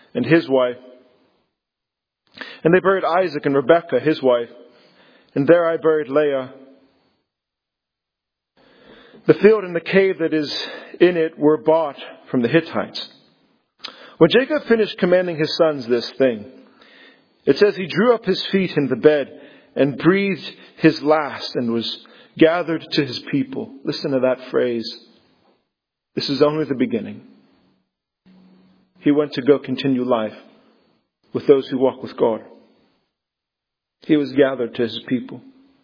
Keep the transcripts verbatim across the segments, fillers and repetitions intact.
and his wife. And they buried Isaac and Rebekah, his wife. And there I buried Leah. The field and the cave that is in it were bought from the Hittites. When Jacob finished commanding his sons this thing, it says he drew up his feet in the bed and breathed his last and was gathered to his people. Listen to that phrase. This is only the beginning. He went to go continue life with those who walk with God. He was gathered to his people.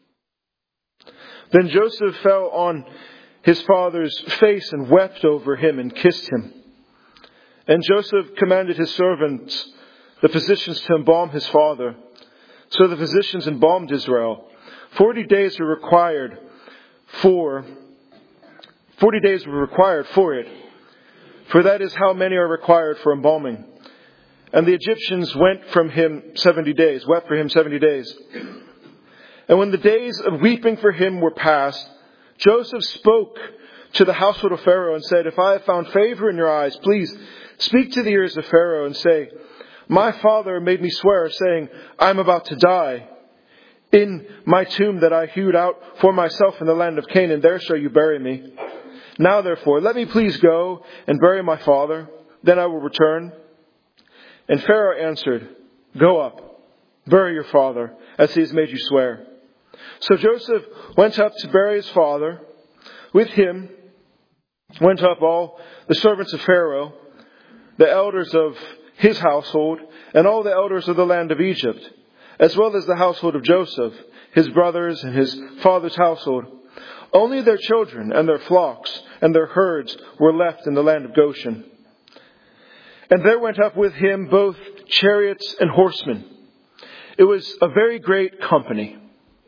Then Joseph fell on his father's face and wept over him and kissed him. And Joseph commanded his servants, the physicians, to embalm his father. So the physicians embalmed Israel. Forty days were required for, forty days were required for it. For that is how many are required for embalming. And the Egyptians went from him seventy days, wept for him seventy days. And when the days of weeping for him were past, Joseph spoke to the household of Pharaoh and said, if I have found favor in your eyes, please speak to the ears of Pharaoh and say, my father made me swear, saying, I am about to die. In my tomb that I hewed out for myself in the land of Canaan, there shall you bury me. Now therefore, let me please go and bury my father, then I will return. And Pharaoh answered, go up, bury your father, as he has made you swear. So Joseph went up to bury his father. With him went up all the servants of Pharaoh, the elders of his household, and all the elders of the land of Egypt, as well as the household of Joseph, his brothers and his father's household. Only their children and their flocks and their herds were left in the land of Goshen. And there went up with him both chariots and horsemen. It was a very great company.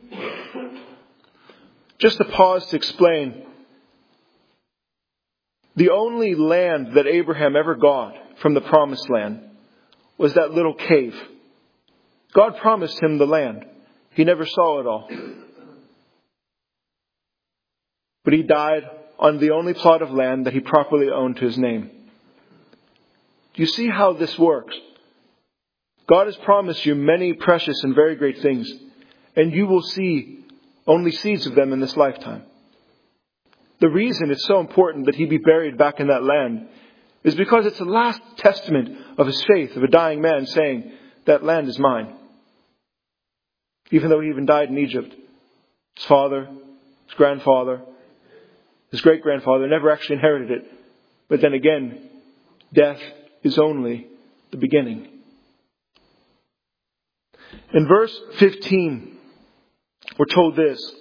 Just to pause to explain, the only land that Abraham ever got from the promised land was that little cave. God promised him the land. He never saw it all. But he died on the only plot of land that he properly owned to his name. Do you see how this works? God has promised you many precious and very great things, and you will see only seeds of them in this lifetime. The reason it's so important that he be buried back in that land is because it's the last testament of his faith, of a dying man saying, that land is mine. Even though he even died in Egypt, his father, his grandfather, his great-grandfather never actually inherited it. But then again, death is only the beginning. In verse fifteen, we're told this.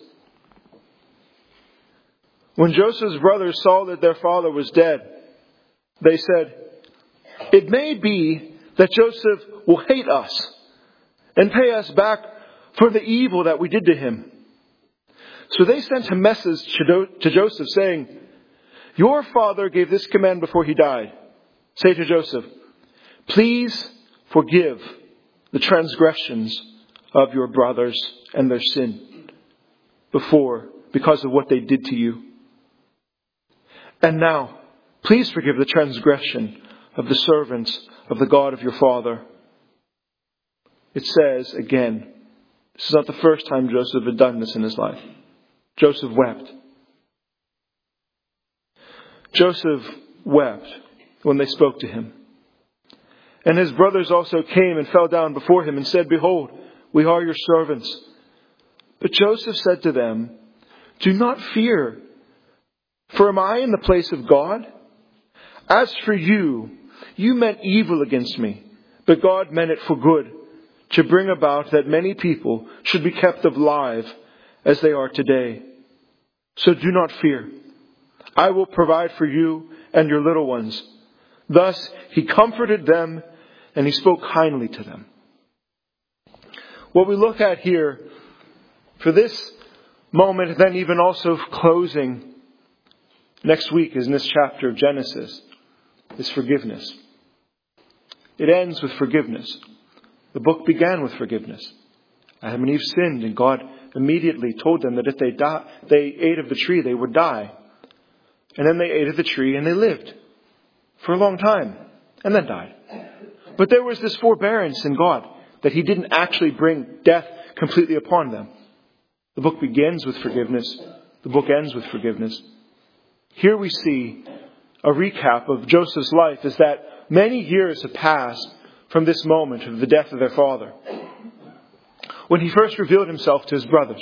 When Joseph's brothers saw that their father was dead, they said, it may be that Joseph will hate us and pay us back for the evil that we did to him. So they sent a message to Joseph saying, your father gave this command before he died. Say to Joseph, please forgive the transgressions of your brothers and their sin before, because of what they did to you. And now, please forgive the transgression of the servants of the God of your father. It says again, this is not the first time Joseph had done this in his life. Joseph wept. Joseph wept when they spoke to him. And his brothers also came and fell down before him and said, behold, we are your servants. But Joseph said to them, do not fear, for am I in the place of God? As for you, you meant evil against me, but God meant it for good, to bring about that many people should be kept alive as they are today. So do not fear. I will provide for you and your little ones. Thus he comforted them and he spoke kindly to them. What we look at here for this moment, then even also closing next week is in this chapter of Genesis, is forgiveness. It ends with forgiveness. The book began with forgiveness. Adam and Eve sinned, and God immediately told them that if they die, they ate of the tree, they would die. And then they ate of the tree and they lived for a long time and then died. But there was this forbearance in God that he didn't actually bring death completely upon them. The book begins with forgiveness. The book ends with forgiveness. Here we see a recap of Joseph's life is that many years have passed from this moment of the death of their father, when he first revealed himself to his brothers.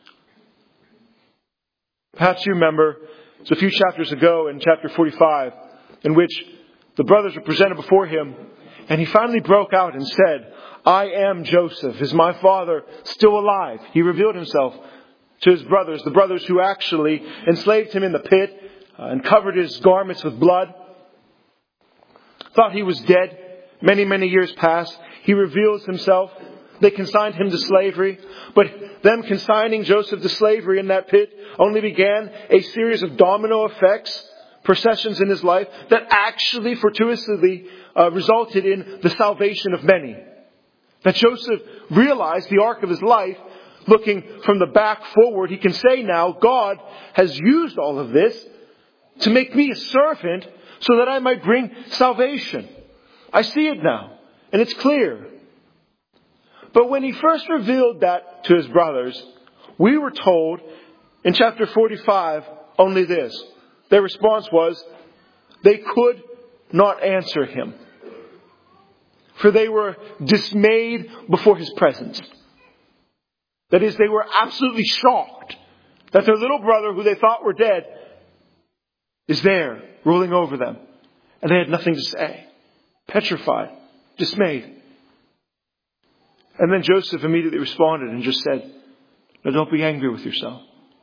Perhaps you remember, it's a few chapters ago in chapter forty-five, in which the brothers were presented before him, and he finally broke out and said, I am Joseph. Is my father still alive? He revealed himself to his brothers, the brothers who actually enslaved him in the pit uh, and covered his garments with blood. Thought he was dead. Many, many years passed. He reveals himself. They consigned him to slavery. But them consigning Joseph to slavery in that pit only began a series of domino effects, processions in his life that actually fortuitously uh, resulted in the salvation of many. That Joseph realized the arc of his life, looking from the back forward, he can say now, God has used all of this to make me a servant so that I might bring salvation. I see it now, and it's clear. But when he first revealed that to his brothers, we were told in chapter forty-five only this. Their response was, they could not answer him. For they were dismayed before his presence. That is, they were absolutely shocked that their little brother, who they thought were dead, is there, ruling over them. And they had nothing to say. Petrified, dismayed. And then Joseph immediately responded and just said, no, don't be angry with yourself.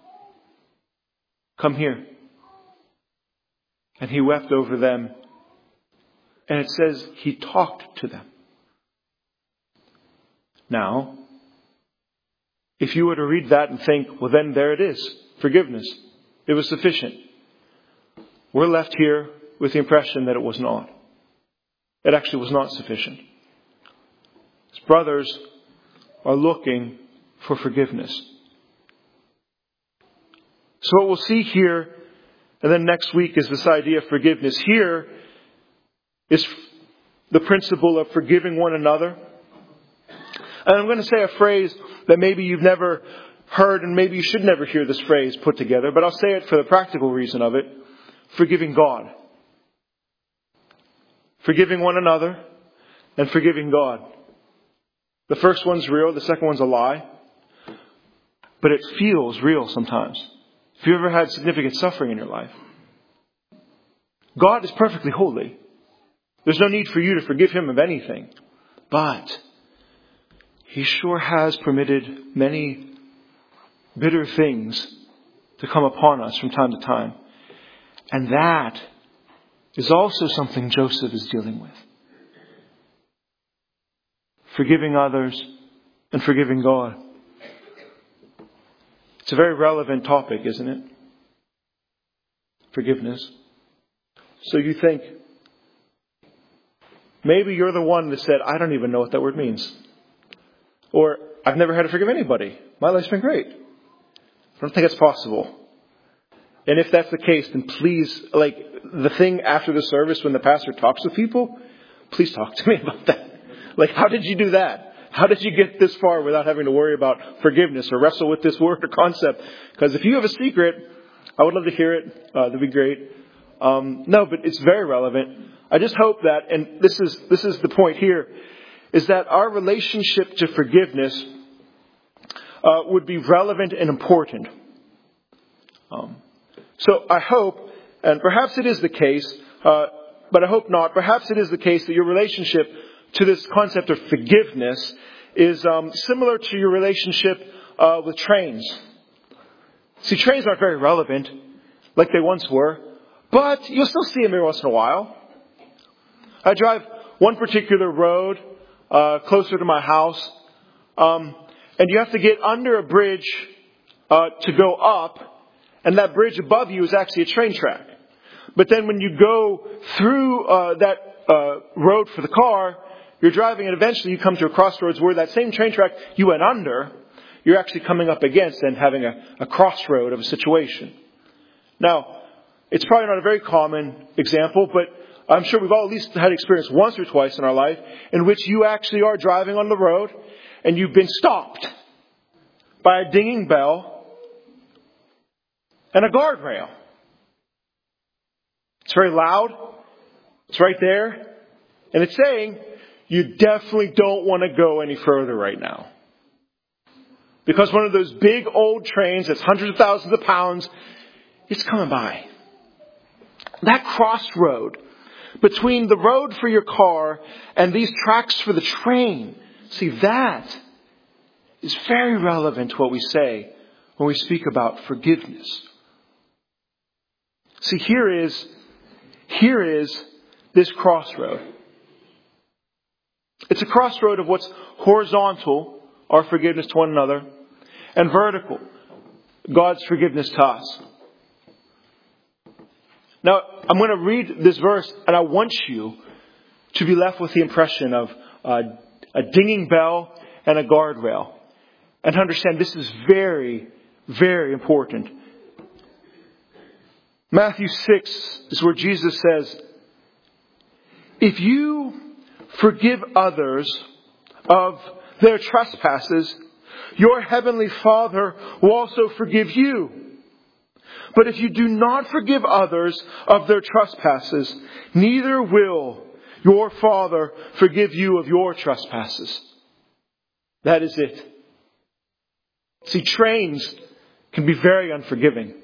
Come here. And he wept over them. And it says he talked to them. Now, if you were to read that and think, well then there it is. Forgiveness. It was sufficient. We're left here with the impression that it was not. It actually was not sufficient. His brothers are looking for forgiveness. So what we'll see here, and then next week, is this idea of forgiveness. Here is the principle of forgiving one another. And I'm going to say a phrase that maybe you've never heard, and maybe you should never hear this phrase put together, but I'll say it for the practical reason of it. Forgiving God. Forgiving one another and forgiving God. The first one's real, the second one's a lie. But it feels real sometimes. If you ever had significant suffering in your life. God is perfectly holy. There's no need for you to forgive him of anything. But he sure has permitted many bitter things to come upon us from time to time. And that is also something Joseph is dealing with. Forgiving others and forgiving God. It's a very relevant topic, isn't it? Forgiveness. So you think, maybe you're the one that said, I don't even know what that word means. Or, I've never had to forgive anybody. My life's been great. I don't think it's possible. And if that's the case, then please, like, the thing after the service when the pastor talks with people, please talk to me about that. Like, how did you do that? How did you get this far without having to worry about forgiveness or wrestle with this word or concept? Because if you have a secret, I would love to hear it. Uh, that'd be great. Um, no, but it's very relevant. I just hope that, and this is this is the point here, is that our relationship to forgiveness uh, would be relevant and important. Um, so I hope, and perhaps it is the case, uh, but I hope not, perhaps it is the case that your relationship to this concept of forgiveness is um, similar to your relationship uh, with trains. See, trains aren't very relevant like they once were, but you'll still see them every once in a while. I drive one particular road uh, closer to my house, um, and you have to get under a bridge uh, to go up, and that bridge above you is actually a train track. But then when you go through uh, that uh, road for the car, you're driving and eventually you come to a crossroads where that same train track you went under, you're actually coming up against and having a, a crossroad of a situation. Now, it's probably not a very common example, but I'm sure we've all at least had experience once or twice in our life in which you actually are driving on the road and you've been stopped by a dinging bell and a guardrail. It's very loud. It's right there. And it's saying, you definitely don't want to go any further right now. Because one of those big old trains that's hundreds of thousands of pounds, it's coming by. That crossroad between the road for your car and these tracks for the train, see, that is very relevant to what we say when we speak about forgiveness. See, here is, here is this crossroad. It's a crossroad of what's horizontal, our forgiveness to one another, and vertical, God's forgiveness to us. Now, I'm going to read this verse, and I want you to be left with the impression of uh, a dinging bell and a guardrail. And understand this is very, very important. Matthew six is where Jesus says, if you forgive others of their trespasses, your heavenly Father will also forgive you. But if you do not forgive others of their trespasses, neither will your Father forgive you of your trespasses. That is it. See, trains can be very unforgiving.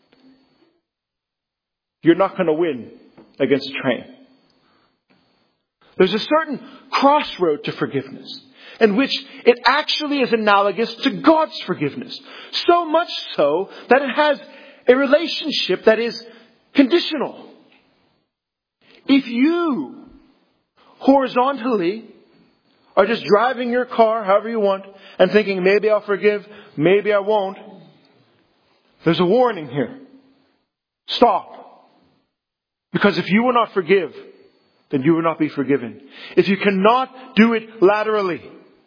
You're not going to win against a train. There's a certain crossroad to forgiveness in which it actually is analogous to God's forgiveness. So much so that it has a relationship that is conditional. If you horizontally are just driving your car however you want and thinking, maybe I'll forgive, maybe I won't, there's a warning here. Stop. Because if you will not forgive, then you will not be forgiven. If you cannot do it laterally,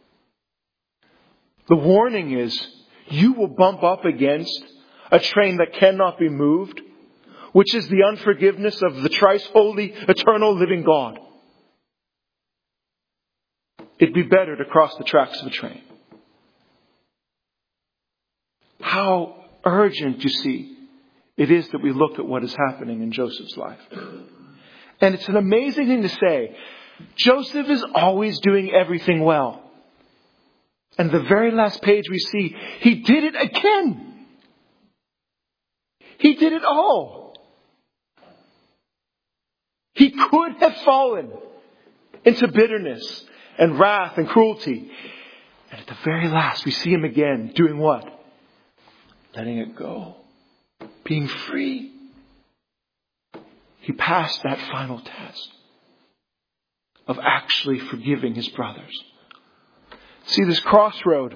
the warning is you will bump up against a train that cannot be moved, which is the unforgiveness of the thrice holy, eternal, living God. It'd be better to cross the tracks of a train. How urgent, you see, it is that we look at what is happening in Joseph's life. And it's an amazing thing to say. Joseph is always doing everything well. And the very last page we see, he did it again. He did it all. He could have fallen into bitterness and wrath and cruelty. And at the very last, we see him again doing what? Letting it go. Being free. He passed that final test of actually forgiving his brothers. See, this crossroad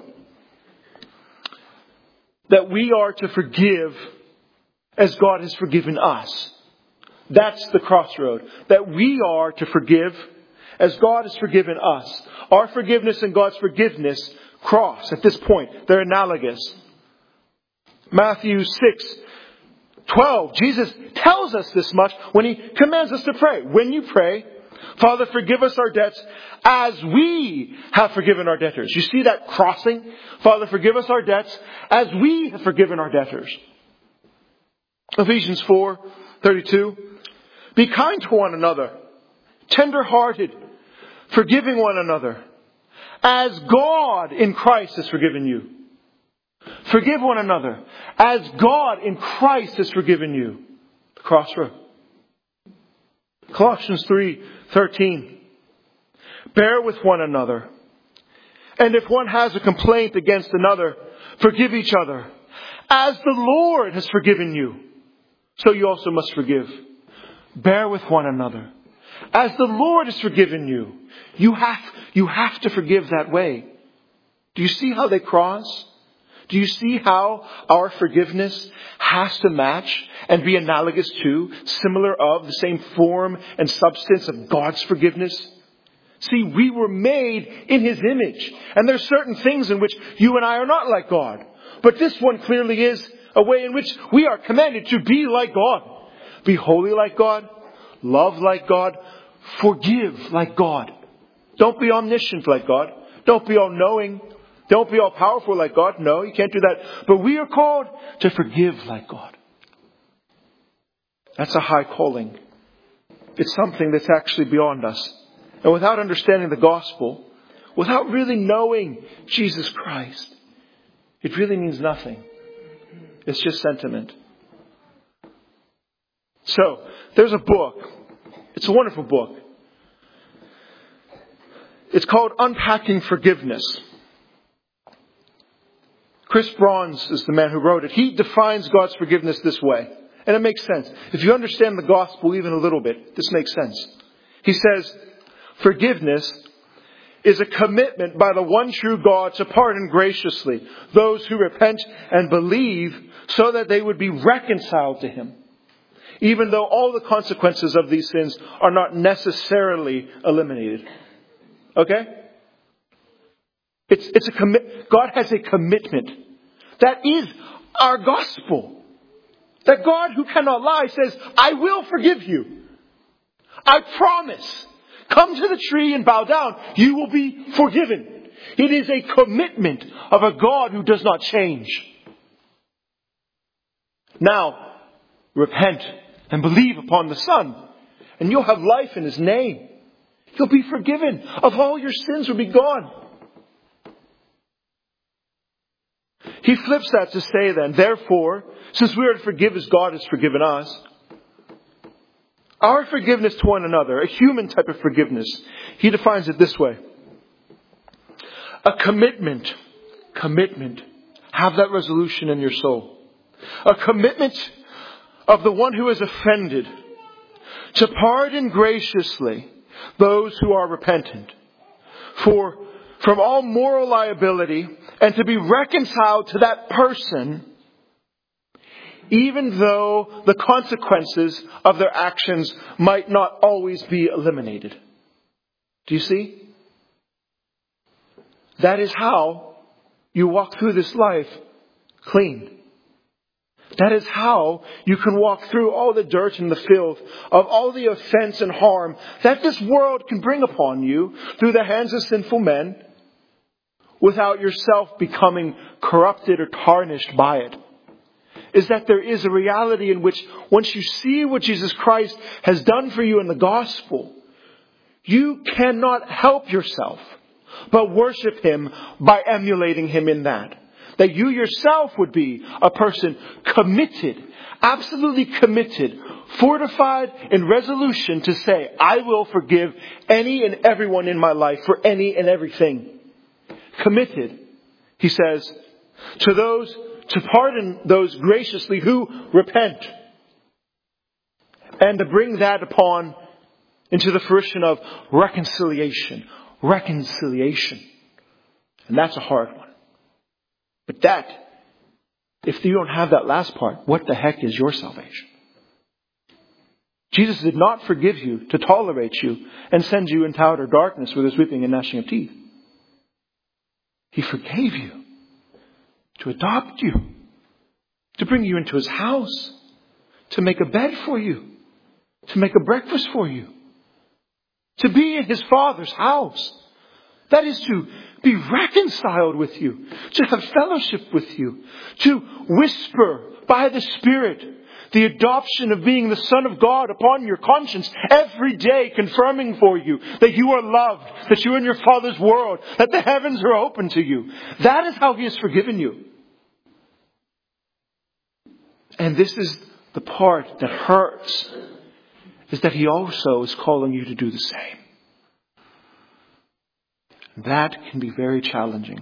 that we are to forgive as God has forgiven us. That's the crossroad. That we are to forgive as God has forgiven us. Our forgiveness and God's forgiveness cross at this point. They're analogous. Matthew six twelve. Jesus tells us this much when He commands us to pray. When you pray, Father, forgive us our debts as we have forgiven our debtors. You see that crossing? Father, forgive us our debts as we have forgiven our debtors. Ephesians four thirty-two. Be kind to one another, tender-hearted, forgiving one another, as God in Christ has forgiven you. Forgive one another, as God in Christ has forgiven you. The crossroad. Colossians three thirteen. Bear with one another. And if one has a complaint against another, forgive each other. As the Lord has forgiven you, so you also must forgive. Bear with one another. As the Lord has forgiven you, you have, you have to forgive that way. Do you see how they cross? Do you see how our forgiveness has to match and be analogous to, similar of, the same form and substance of God's forgiveness? See, we were made in His image. And there's certain things in which you and I are not like God. But this one clearly is a way in which we are commanded to be like God. Be holy like God. love like God, forgive like God. Don't be omniscient like God. Don't be all-knowing. Don't be all-powerful like God. No, you can't do that. But we are called to forgive like God. That's a high calling. It's something that's actually beyond us. And without understanding the gospel, without really knowing Jesus Christ, it really means nothing. It's just sentiment. So, there's a book. It's a wonderful book. It's called Unpacking Forgiveness. Chris Bronze is the man who wrote it. He defines God's forgiveness this way. And it makes sense. If you understand the gospel even a little bit, this makes sense. He says, forgiveness is a commitment by the one true God to pardon graciously those who repent and believe so that they would be reconciled to Him, even though all the consequences of these sins are not necessarily eliminated. Okay? It's, it's a commit. God has a commitment. That is our gospel. That God, who cannot lie, says, I will forgive you. I promise. Come to the tree and bow down. You will be forgiven. It is a commitment of a God who does not change. Now, repent and believe upon the Son, and you'll have life in His name. You'll be forgiven. Of all your sins will be gone. He flips that to say then, therefore, since we are to forgive as God has forgiven us, our forgiveness to one another, a human type of forgiveness, he defines it this way. A commitment, commitment, have that resolution in your soul. A commitment of the one who is offended to pardon graciously those who are repentant for from all moral liability and to be reconciled to that person, even though the consequences of their actions might not always be eliminated. Do you see? That is how you walk through this life clean. That is how you can walk through all the dirt and the filth of all the offense and harm that this world can bring upon you through the hands of sinful men, without yourself becoming corrupted or tarnished by it. Is that there is a reality in which once you see what Jesus Christ has done for you in the gospel, you cannot help yourself but worship Him by emulating Him in that. That you yourself would be a person committed, absolutely committed, fortified in resolution to say, I will forgive any and everyone in my life for any and everything. Committed, he says, to those, to pardon those graciously who repent. And to bring that upon into the fruition of reconciliation. Reconciliation. And that's a hard one. But that, if you don't have that last part, what the heck is your salvation? Jesus did not forgive you to tolerate you and send you into outer darkness where there's weeping and gnashing of teeth. He forgave you to adopt you, to bring you into His house, to make a bed for you, to make a breakfast for you, to be in His Father's house. That is to be reconciled with you, to have fellowship with you, to whisper by the Spirit the adoption of being the Son of God upon your conscience every day, confirming for you that you are loved, that you are in your Father's world, that the heavens are open to you. That is how He has forgiven you. And this is the part that hurts, is that He also is calling you to do the same. That can be very challenging.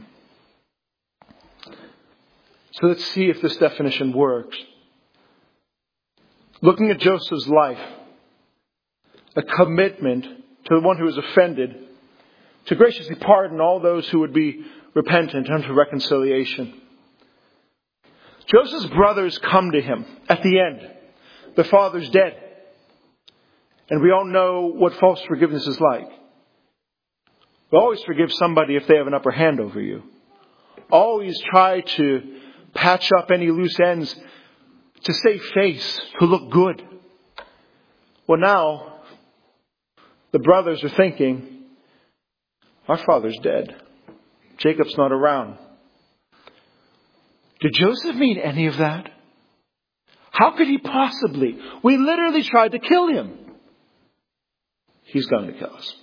So let's see if this definition works. Looking at Joseph's life, a commitment to the one who is offended to graciously pardon all those who would be repentant unto reconciliation. Joseph's brothers come to him at the end. The father's dead. And we all know what false forgiveness is like. You always forgive somebody if they have an upper hand over you. Always try to patch up any loose ends, to save face, to look good. Well, now, the brothers are thinking, our father's dead. Jacob's not around. Did Joseph mean any of that? How could he possibly? We literally tried to kill him. He's going to kill us.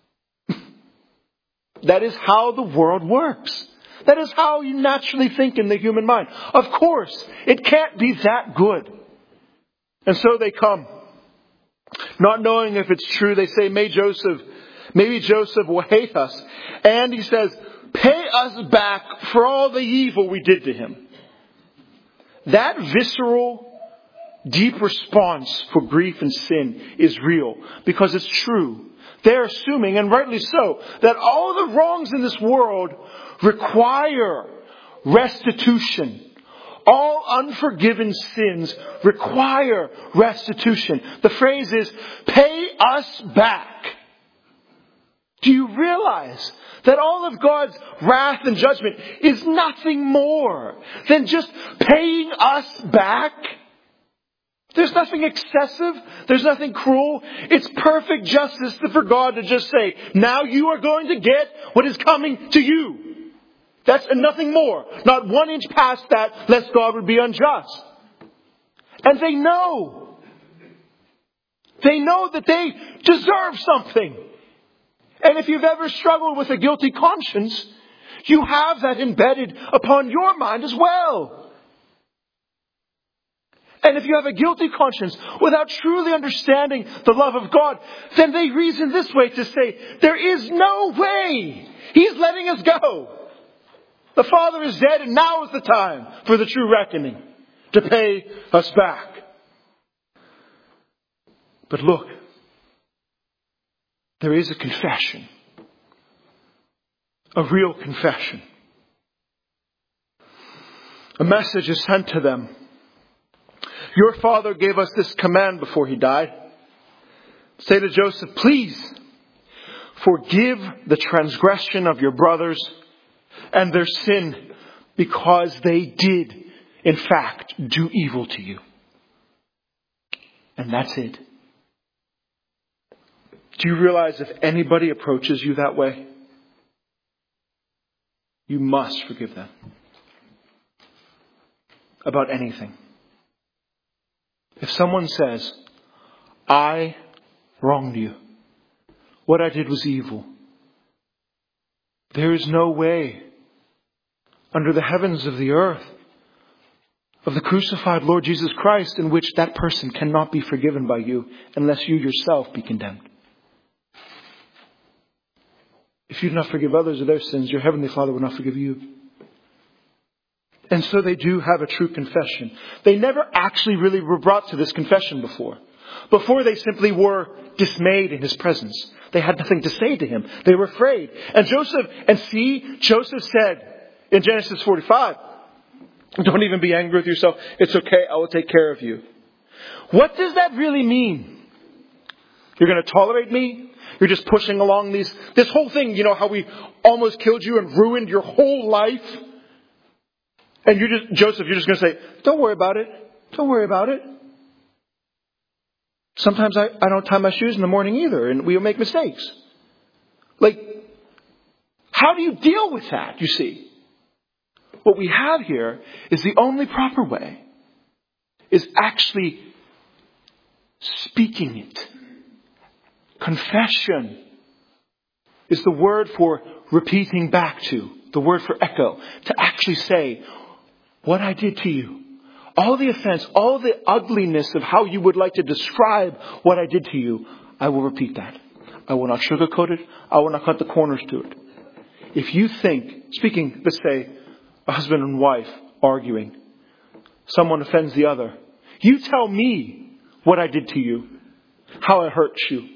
That is how the world works. That is how you naturally think in the human mind. Of course, it can't be that good. And so they come. Not knowing if it's true, they say, May Joseph, maybe Joseph will hate us. And he says, pay us back for all the evil we did to him. That visceral, deep response for grief and sin is real because it's true. They're assuming, and rightly so, that all the wrongs in this world require restitution. All unforgiven sins require restitution. The phrase is, pay us back. Do you realize that all of God's wrath and judgment is nothing more than just paying us back? There's nothing excessive. There's nothing cruel. It's perfect justice for God to just say, now you are going to get what is coming to you. That's nothing more. Not one inch past that, lest God would be unjust. And they know. They know that they deserve something. And if you've ever struggled with a guilty conscience, you have that embedded upon your mind as well. And if you have a guilty conscience without truly understanding the love of God, then they reason this way to say, there is no way He's letting us go. The Father is dead and now is the time for the true reckoning to pay us back. But look, there is a confession. A real confession. A message is sent to them. Your father gave us this command before he died. Say to Joseph, please forgive the transgression of your brothers and their sin because they did, in fact, do evil to you. And that's it. Do you realize if anybody approaches you that way, you must forgive them about anything. If someone says, I wronged you, what I did was evil, there is no way under the heavens of the earth of the crucified Lord Jesus Christ in which that person cannot be forgiven by you unless you yourself be condemned. If you do not forgive others of their sins, your heavenly Father will not forgive you. And so they do have a true confession. They never actually really were brought to this confession before. Before they simply were dismayed in his presence. They had nothing to say to him. They were afraid. And Joseph, and see, Joseph said in Genesis forty-five, don't even be angry with yourself. It's okay. I will take care of you. What does that really mean? You're going to tolerate me? You're just pushing along these, this whole thing, you know, how we almost killed you and ruined your whole life. And you just, Joseph, you're just going to say, don't worry about it. Don't worry about it. Sometimes I, I don't tie my shoes in the morning either, and we'll make mistakes. Like, how do you deal with that, you see? What we have here is the only proper way is actually speaking it. Confession is the word for repeating back to, the word for echo, to actually say, what I did to you, all the offense, all the ugliness of how you would like to describe what I did to you, I will repeat that. I will not sugarcoat it. I will not cut the corners to it. If you think, speaking, let's say, a husband and wife arguing, someone offends the other, you tell me what I did to you, how I hurt you.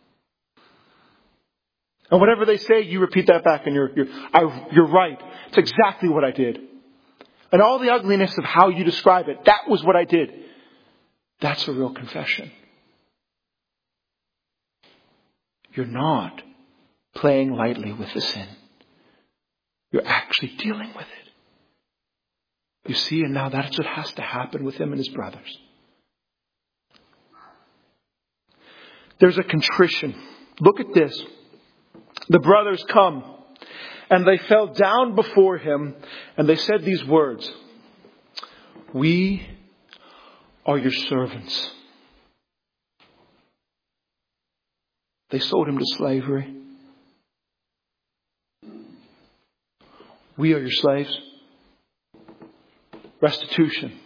And whatever they say, you repeat that back and you're, you're, I, you're right. It's exactly what I did. And all the ugliness of how you describe it, that was what I did. That's a real confession. You're not playing lightly with the sin. You're actually dealing with it. You see, and now that's what has to happen with him and his brothers. There's a contrition Look at this. The brothers come, and they fell down before him, and they said these words, "We are your servants." They sold him to slavery. We are your slaves. Restitution.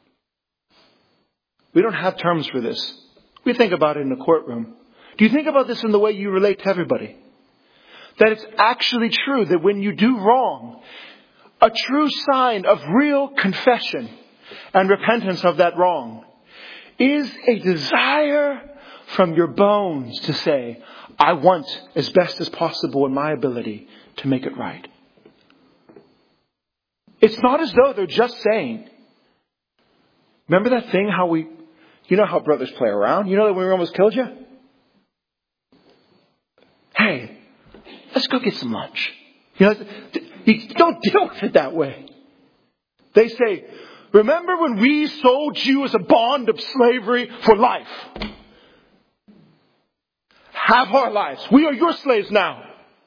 We don't have terms for this. We think about it in the courtroom. Do you think about this in the way you relate to everybody? That it's actually true that when you do wrong, a true sign of real confession and repentance of that wrong is a desire from your bones to say, I want as best as possible in my ability to make it right. It's not as though they're just saying, remember that thing how we, you know how brothers play around? You know that when we almost killed you? Hey, let's go get some lunch. You know, you don't deal with it that way. They say, remember when we sold you as a bond of slavery for life? Have our lives. We are your slaves now.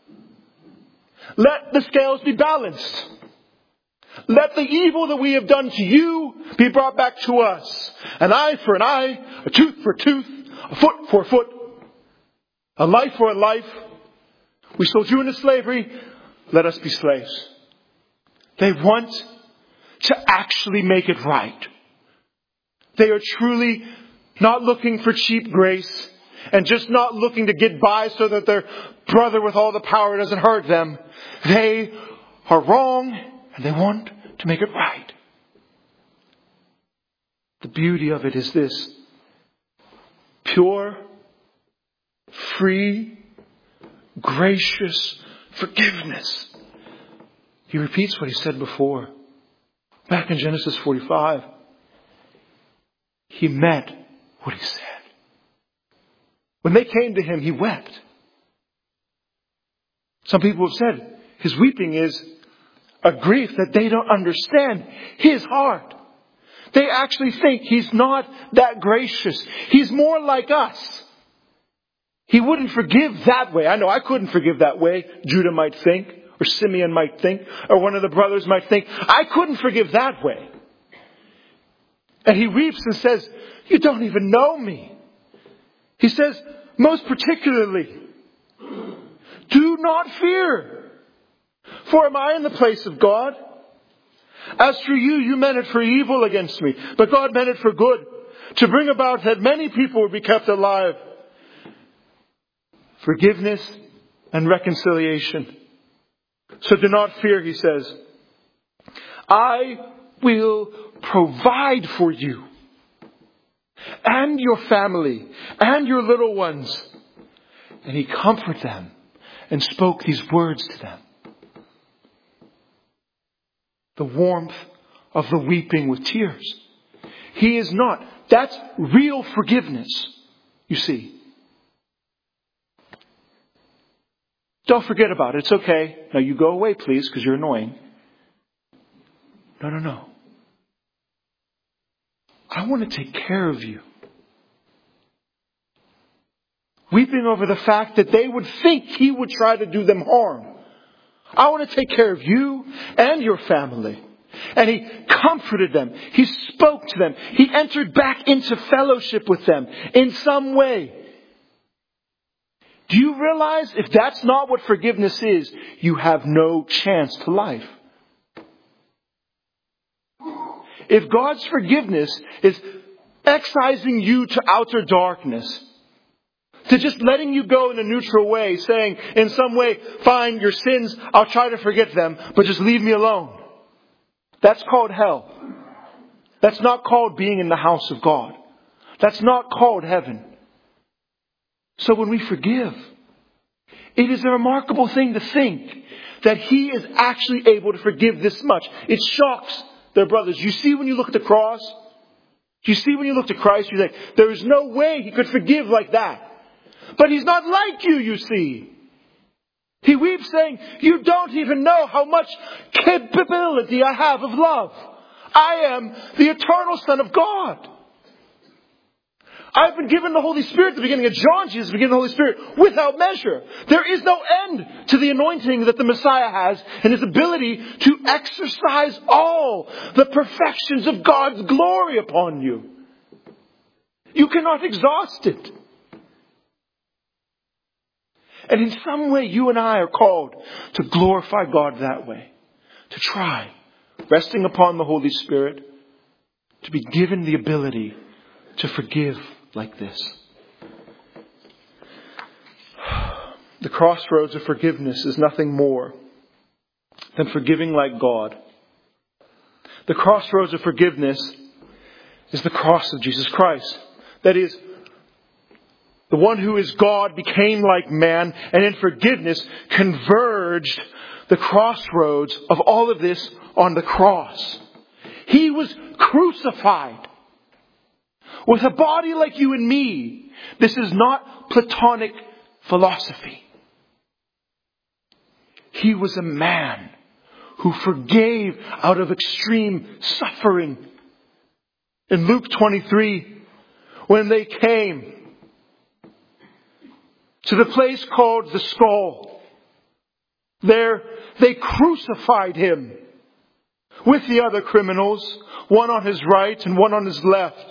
Let the scales be balanced. Let the evil that we have done to you be brought back to us. An eye for an eye, a tooth for a tooth, a foot for a foot, a life for a life. We sold you into slavery. Let us be slaves. They want to actually make it right. They are truly not looking for cheap grace and just not looking to get by so that their brother with all the power doesn't hurt them. They are wrong and they want to make it right. The beauty of it is this: pure, free, gracious forgiveness. He repeats what he said before. Back in Genesis forty-five, he meant what he said. When they came to him, he wept. Some people have said his weeping is a grief that they don't understand his heart. They actually think he's not that gracious. He's more like us. He wouldn't forgive that way. I know I couldn't forgive that way, Judah might think, or Simeon might think, or one of the brothers might think. I couldn't forgive that way. And he weeps and says, you don't even know me. He says, most particularly, do not fear. For am I in the place of God? As for you, you meant it for evil against me, but God meant it for good, to bring about that many people would be kept alive. Forgiveness and reconciliation. So do not fear, he says. I will provide for you and your family and your little ones. And he comforted them and spoke these words to them. The warmth of the weeping with tears. He is not. That's real forgiveness, you see. Don't forget about it. It's okay. Now you go away, please, because you're annoying. No, no, no. I want to take care of you. Weeping over the fact that they would think he would try to do them harm. I want to take care of you and your family. And he comforted them. He spoke to them. He entered back into fellowship with them in some way. Do you realize if that's not what forgiveness is, you have no chance to life? If God's forgiveness is excising you to outer darkness, to just letting you go in a neutral way, saying in some way, fine, your sins, I'll try to forget them, but just leave me alone. That's called hell. That's not called being in the house of God. That's not called heaven. So when we forgive, it is a remarkable thing to think that he is actually able to forgive this much. It shocks their brothers. You see when you look at the cross? You see when you look to Christ, you think, there is no way he could forgive like that. But he's not like you, you see. He weeps saying, you don't even know how much capability I have of love. I am the eternal Son of God. I've been given the Holy Spirit at the beginning of John. Jesus was given the Holy Spirit without measure. There is no end to the anointing that the Messiah has and his ability to exercise all the perfections of God's glory upon you. You cannot exhaust it. And in some way, you and I are called to glorify God that way. To try, resting upon the Holy Spirit, to be given the ability to forgive like this. The crossroads of forgiveness is nothing more than forgiving like God. The crossroads of forgiveness is the cross of Jesus Christ. That is, the one who is God became like man, and in forgiveness converged the crossroads of all of this on the cross. He was crucified with a body like you and me. This is not Platonic philosophy. He was a man who forgave out of extreme suffering. In Luke twenty-three, when they came to the place called the Skull, there they crucified him with the other criminals, one on his right and one on his left.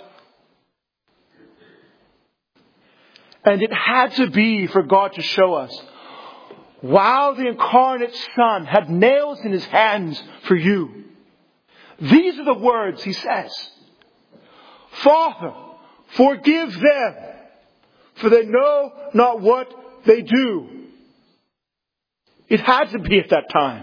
And it had to be for God to show us, while the incarnate Son had nails in his hands for you, these are the words he says. Father, forgive them, for they know not what they do. It had to be at that time.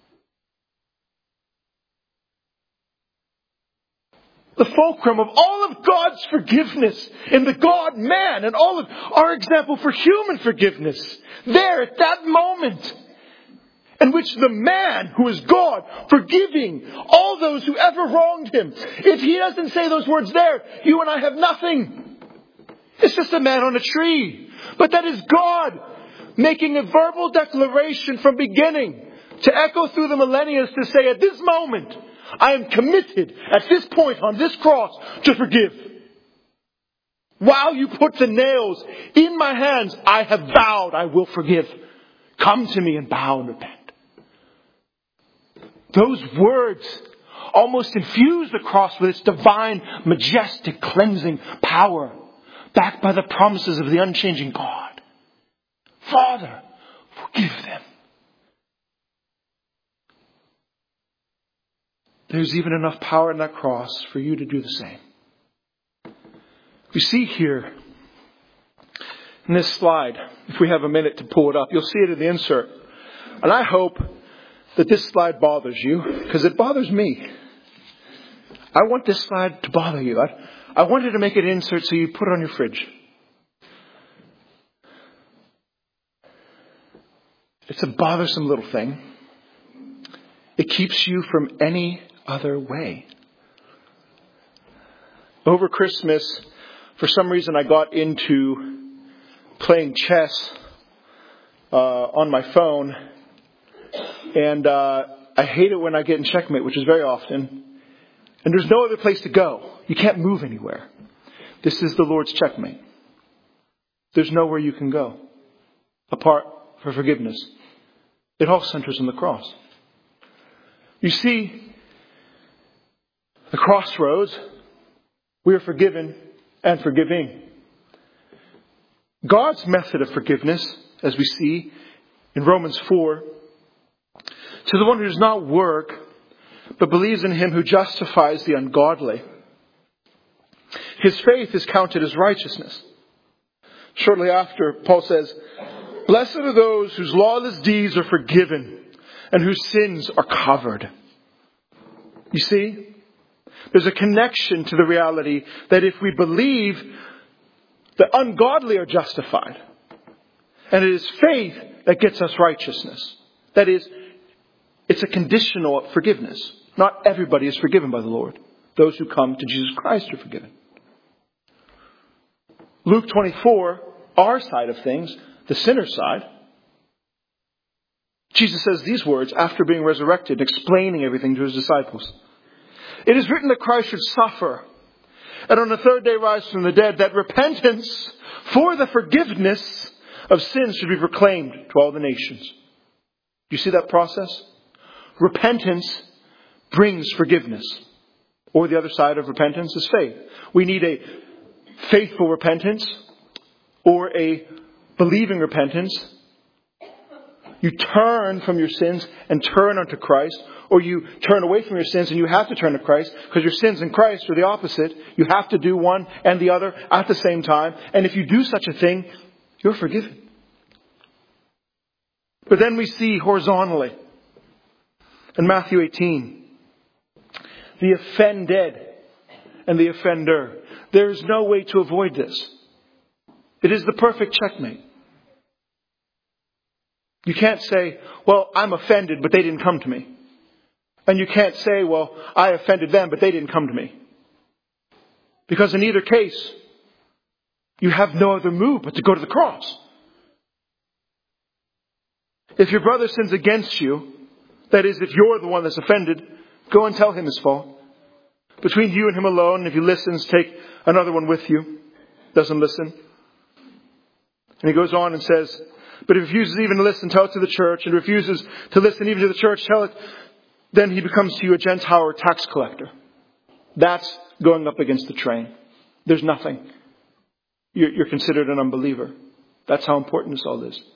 The fulcrum of all of God's forgiveness in the God-man and all of our example for human forgiveness. There at that moment in which the man who is God forgiving all those who ever wronged him. If he doesn't say those words there, you and I have nothing. It's just a man on a tree. But that is God making a verbal declaration from beginning to echo through the millennia to say at this moment, I am committed at this point on this cross to forgive. While you put the nails in my hands, I have vowed I will forgive. Come to me and bow and repent. Those words almost infuse the cross with its divine, majestic, cleansing power, backed by the promises of the unchanging God. Father, forgive them. There's even enough power in that cross for you to do the same. You see here in this slide, if we have a minute to pull it up, you'll see it in the insert. And I hope that this slide bothers you, because it bothers me. I want this slide to bother you. I, I wanted to make it insert so you put it on your fridge. It's a bothersome little thing. It keeps you from any other way. Over Christmas, for some reason I got into playing chess uh, on my phone. And uh, I hate it when I get in checkmate, which is very often. And there's no other place to go. You can't move anywhere. This is the Lord's checkmate. There's nowhere you can go apart from forgiveness. It all centers on the cross. You see, the crossroads, we are forgiven and forgiving. God's method of forgiveness, as we see in Romans four, to the one who does not work, but believes in him who justifies the ungodly, his faith is counted as righteousness. Shortly after, Paul says, blessed are those whose lawless deeds are forgiven and whose sins are covered. You see, there's a connection to the reality that if we believe, the ungodly are justified. And it is faith that gets us righteousness. That is, it's a conditional forgiveness. Not everybody is forgiven by the Lord. Those who come to Jesus Christ are forgiven. Luke twenty-four, our side of things, the sinner's side, Jesus says these words after being resurrected, explaining everything to his disciples. It is written that Christ should suffer and on the third day rise from the dead, that repentance for the forgiveness of sins should be proclaimed to all the nations. Do you see that process? Repentance brings forgiveness. Or the other side of repentance is faith. We need a faithful repentance or a believing repentance. You turn from your sins and turn unto Christ, or you turn away from your sins and you have to turn to Christ, because your sins and Christ are the opposite. You have to do one and the other at the same time. And if you do such a thing, you're forgiven. But then we see horizontally in Matthew eighteen, the offended and the offender. There is no way to avoid this. It is the perfect checkmate. You can't say, well, I'm offended, but they didn't come to me. And you can't say, well, I offended them, but they didn't come to me. Because in either case, you have no other move but to go to the cross. If your brother sins against you, that is, if you're the one that's offended, go and tell him his fault. Between you and him alone, if he listens, take another one with you. Doesn't listen. And he goes on and says, but if he refuses even to listen, tell it to the church. And refuses to listen even to the church, tell it. Then he becomes to you a Gentile or tax collector. That's going up against the train. There's nothing. You're, you're considered an unbeliever. That's how important this all is.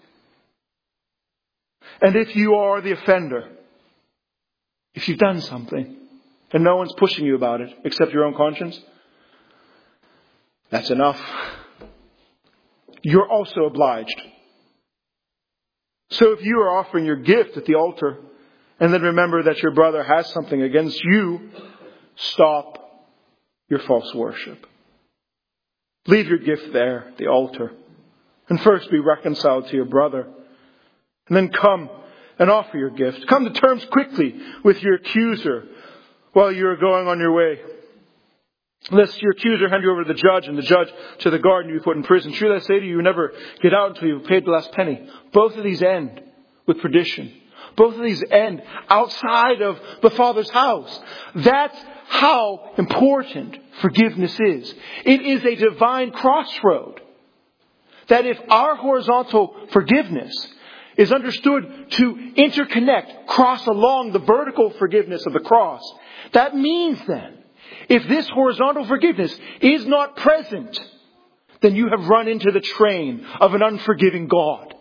And if you are the offender, if you've done something, and no one's pushing you about it except your own conscience, that's enough. You're also obliged. So if you are offering your gift at the altar, and then remember that your brother has something against you, stop your false worship. Leave your gift there at the altar. And first be reconciled to your brother. And then come and offer your gift. Come to terms quickly with your accuser while you're going on your way. Lest your accuser hand you over to the judge, and the judge to the guard, and you be put in prison. Truly I say to you, you never get out until you've paid the last penny. Both of these end with perdition. Both of these end outside of the Father's house. That's how important forgiveness is. It is a divine crossroad. That if our horizontal forgiveness is understood to interconnect, cross along the vertical forgiveness of the cross, that means then, if this horizontal forgiveness is not present, then you have run into the train of an unforgiving God.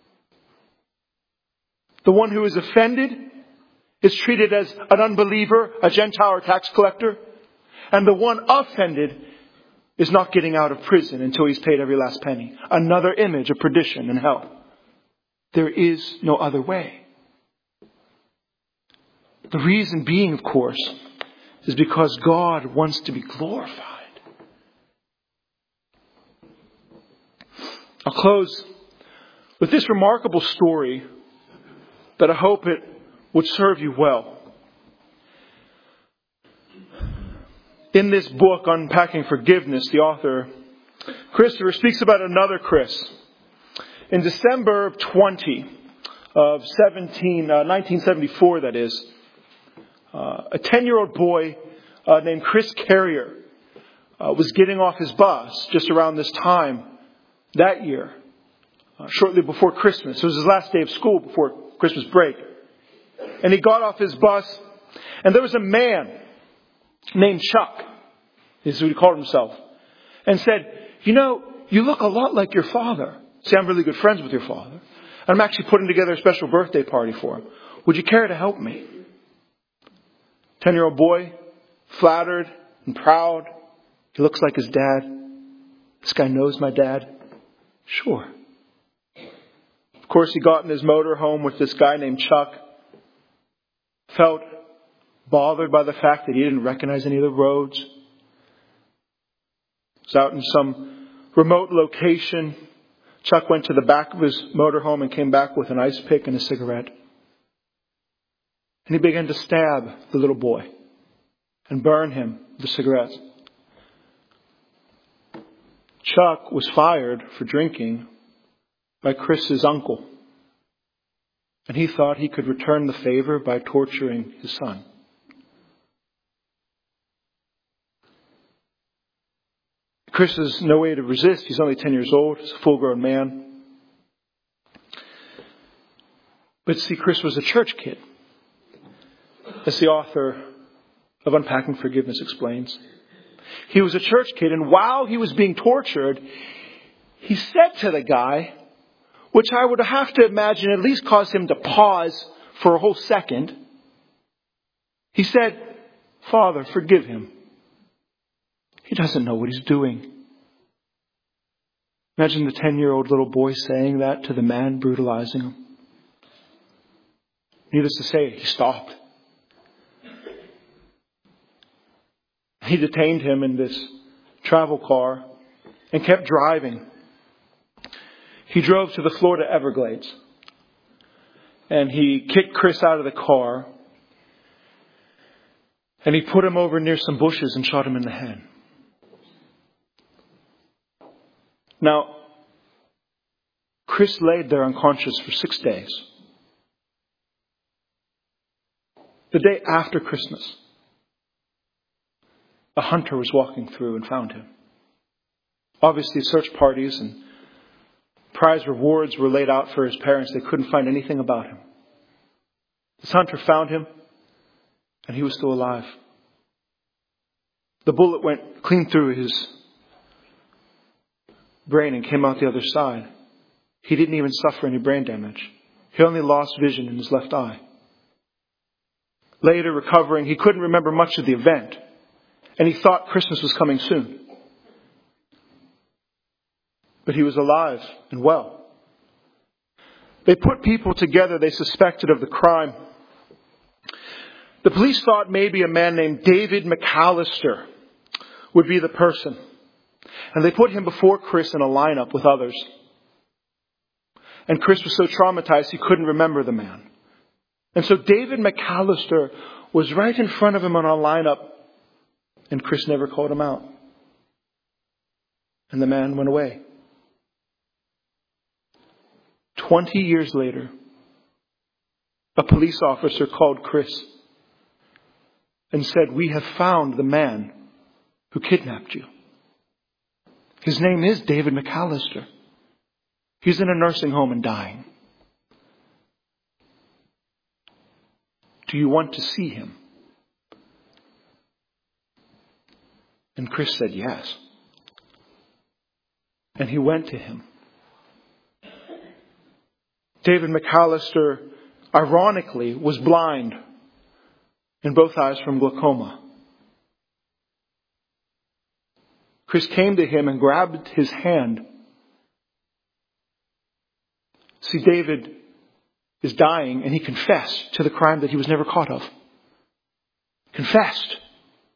The one who is offended is treated as an unbeliever, a Gentile or tax collector. And the one offended is not getting out of prison until he's paid every last penny. Another image of perdition and hell. There is no other way. The reason being, of course, is because God wants to be glorified. I'll close with this remarkable story that I hope it would serve you well. In this book, Unpacking Forgiveness, the author, Christopher, speaks about another Chris. In December of twenty of seventeen, uh, nineteen seventy-four, that is, uh, a ten-year-old boy uh, named Chris Carrier uh, was getting off his bus just around this time that year, uh, shortly before Christmas. It was his last day of school before Christmas break. And he got off his bus, and there was a man named Chuck, is what he called himself, and said, you know, you look a lot like your father. See, I'm really good friends with your father. And I'm actually putting together a special birthday party for him. Would you care to help me? Ten-year-old boy, flattered and proud. He looks like his dad. This guy knows my dad. Sure. Of course, he got in his motorhome with this guy named Chuck. Felt bothered by the fact that he didn't recognize any of the roads. Was out in some remote location. Chuck went to the back of his motorhome and came back with an ice pick and a cigarette. And he began to stab the little boy and burn him with the cigarettes. Chuck was fired for drinking by Chris's uncle. And he thought he could return the favor by torturing his son. Chris has no way to resist. He's only ten years old. He's a full-grown man. But see, Chris was a church kid, as the author of Unpacking Forgiveness explains. He was a church kid, and while he was being tortured, he said to the guy, which I would have to imagine at least caused him to pause for a whole second. He said, "Father, forgive him. He doesn't know what he's doing." Imagine the ten-year-old little boy saying that to the man brutalizing him. Needless to say, he stopped. He detained him in this travel car and kept driving. He drove to the Florida Everglades. And he kicked Chris out of the car. And he put him over near some bushes and shot him in the head. Now, Chris laid there unconscious for six days. The day after Christmas, a hunter was walking through and found him. Obviously, search parties and prize rewards were laid out for his parents. They couldn't find anything about him. This hunter found him, and he was still alive. The bullet went clean through his brain and came out the other side. He didn't even suffer any brain damage. He only lost vision in his left eye. Later, recovering, he couldn't remember much of the event, and he thought Christmas was coming soon. But he was alive and well. They put people together they suspected of the crime. The police thought maybe a man named David McAllister would be the person. And they put him before Chris in a lineup with others. And Chris was so traumatized he couldn't remember the man. And so David McAllister was right in front of him on a lineup. And Chris never called him out. And the man went away. Twenty years later, a police officer called Chris and said, "We have found the man who kidnapped you. His name is David McAllister. He's in a nursing home and dying. Do you want to see him?" And Chris said yes. And he went to him. David McAllister, ironically, was blind in both eyes from glaucoma. Chris came to him and grabbed his hand. See, David is dying, and he confessed to the crime that he was never caught of. Confessed.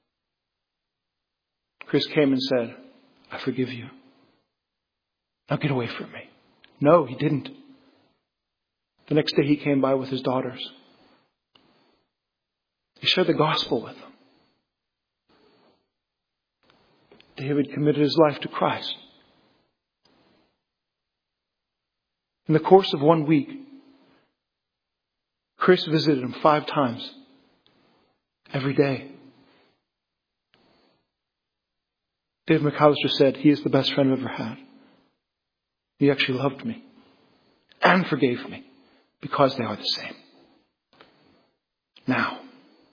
Chris came and said, "I forgive you. Now get away from me." No, he didn't. The next day he came by with his daughters. He shared the gospel with them. David committed his life to Christ. In the course of one week, Chris visited him five times every day. David McAllister said, "He is the best friend I've ever had. He actually loved me and forgave me because they are the same." Now,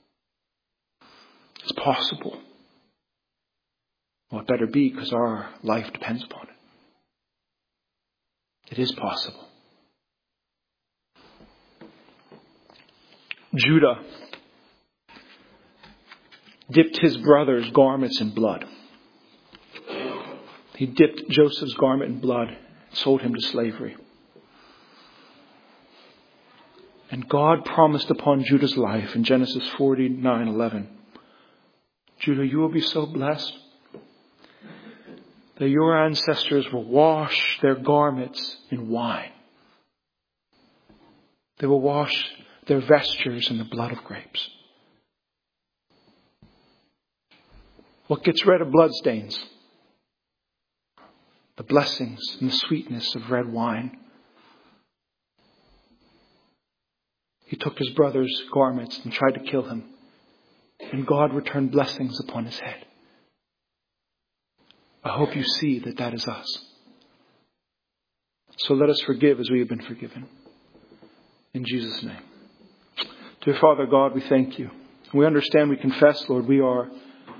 it's possible. Well, it better be, because our life depends upon it. It is possible. Judah dipped his brother's garments in blood. He dipped Joseph's garment in blood and sold him to slavery. And God promised upon Judah's life in Genesis forty-nine eleven, "Judah, you will be so blessed that your ancestors will wash their garments in wine. They will wash their vestures in the blood of grapes." What gets rid of bloodstains? The blessings and the sweetness of red wine. He took his brother's garments and tried to kill him. And God returned blessings upon his head. I hope you see that that is us. So let us forgive as we have been forgiven. In Jesus' name. Dear Father God, we thank you. We understand, we confess, Lord, we are,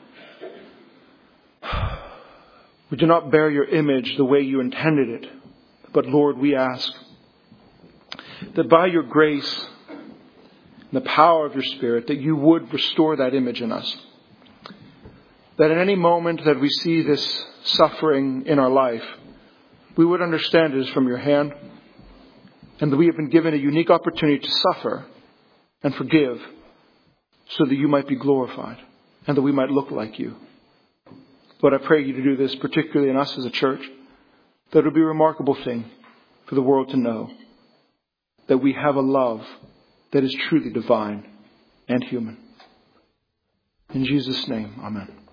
we do not bear your image the way you intended it. But Lord, we ask that by your grace and the power of your Spirit, that you would restore that image in us. That in any moment that we see this suffering in our life, we would understand it is from your hand, and that we have been given a unique opportunity to suffer and forgive so that you might be glorified and that we might look like you. Lord, I pray you to do this, particularly in us as a church, that it would be a remarkable thing for the world to know that we have a love that is truly divine and human. In Jesus' name, amen.